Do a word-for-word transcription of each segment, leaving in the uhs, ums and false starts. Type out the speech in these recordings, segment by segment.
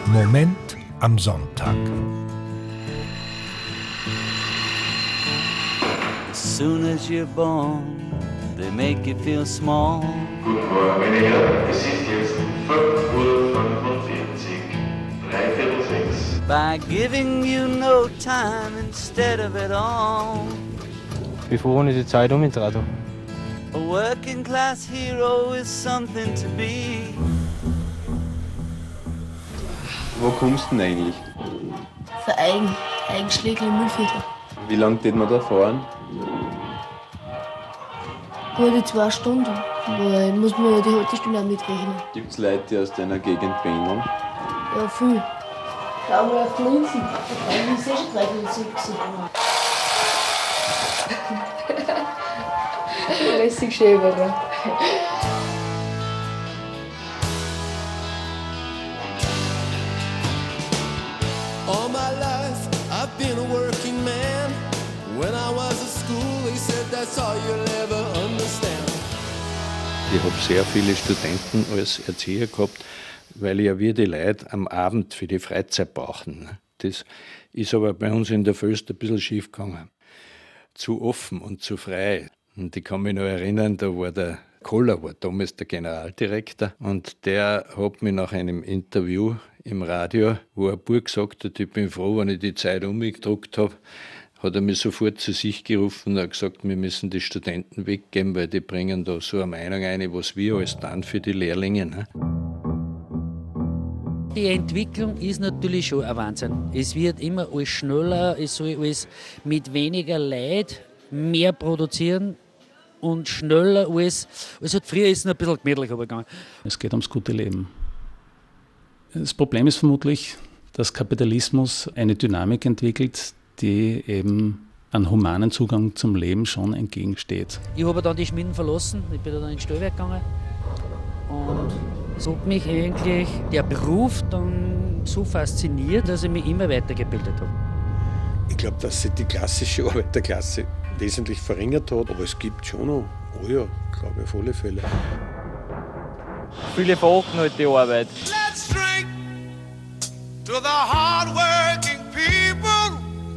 Moment am Sonntag. As soon as you're born, they make you feel small. Guten Morgen, meine Herren. Es ist jetzt fünf Uhr fünfundvierzig, drei Viertel sechs. By giving you no time instead of it all. Bevor ich die Zeit umgedreht habe. A working class hero is something to be. Wo kommst du denn eigentlich? Für Eigen, Eigenschläge im Müllviertel. Wie lange geht man da fahren? Gute zwei Stunden, weil muss man ja die Haltestunde auch mitrechnen. Gibt es Leute, die aus deiner Gegend pendeln? Ja, viel. Schau mal auf die Linsen. Ich sehe schon drei Linsen. Lässig schön, oder? All my life I've been a working man. When I was at school they said that's all you'll ever understand. Ich habe sehr viele Studenten als Erzieher gehabt, weil ja wir die Leute am Abend für die Freizeit brauchen. Das ist aber bei uns in der Föst ein bisschen schief gegangen. Zu offen und zu frei. Und ich kann mich noch erinnern, da war der Koller, war damals der Generaldirektor, und der hat mich nach einem Interview im Radio, wo ein Bub gesagt hat, ich bin froh, wenn ich die Zeit umgedruckt habe, hat er mich sofort zu sich gerufen und hat gesagt, wir müssen die Studenten weggeben, weil die bringen da so eine Meinung ein, was wir alles tun für die Lehrlinge. Ne? Die Entwicklung ist natürlich schon ein Wahnsinn. Es wird immer alles schneller, es soll alles mit weniger Leid mehr produzieren und schneller alles. Also früher ist es noch ein bisschen gemütlicher gegangen. Es geht ums gute Leben. Das Problem ist vermutlich, dass Kapitalismus eine Dynamik entwickelt, die eben einen humanen Zugang zum Leben schon entgegensteht. Ich habe dann die Schmieden verlassen, ich bin dann ins Stellwerk gegangen und es hat mich eigentlich der Beruf dann so fasziniert, dass ich mich immer weitergebildet habe. Ich glaube, dass sich die klassische Arbeiterklasse wesentlich verringert hat, aber es gibt schon noch, oh ja, glaube ich auf alle Fälle. Viele verachten halt die Arbeit. Let's drink to the hard-working people.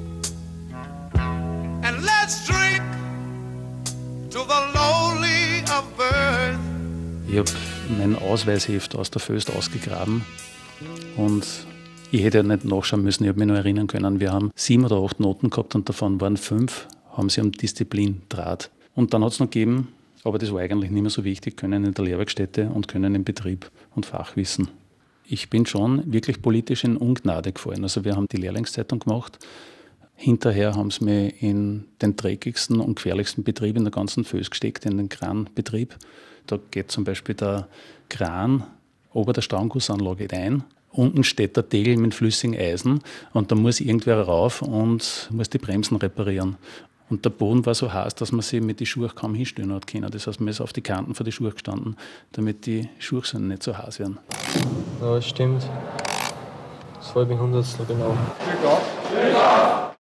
And let's drink to the lowly of birth. Ich habe mein Ausweisheft aus der Föst ausgegraben und ich hätte ja nicht nachschauen müssen, ich habe mich noch erinnern können, wir haben sieben oder acht Noten gehabt und davon waren fünf, haben sie um Disziplin Draht. Und dann hat es noch gegeben, aber das war eigentlich nicht mehr so wichtig, können in der Lehrwerkstätte und können im Betrieb und Fachwissen. Ich bin schon wirklich politisch in Ungnade gefallen. Also wir haben die Lehrlingszeitung gemacht. Hinterher haben sie mich in den dreckigsten und gefährlichsten Betrieb in der ganzen Föst gesteckt, in den Kranbetrieb. Da geht zum Beispiel der Kran ober der Staungussanlage ein. Unten steht der Tegel mit flüssigem Eisen und da muss irgendwer rauf und muss die Bremsen reparieren. Und der Boden war so heiß, dass man sich mit den Schuhen kaum hinstellen hat können. Das heißt, man ist auf die Kanten von den Schuhen gestanden, damit die Schuhsohlen nicht so heiß werden. Ja, das stimmt. Das halbe Hundertstel genau. Ja.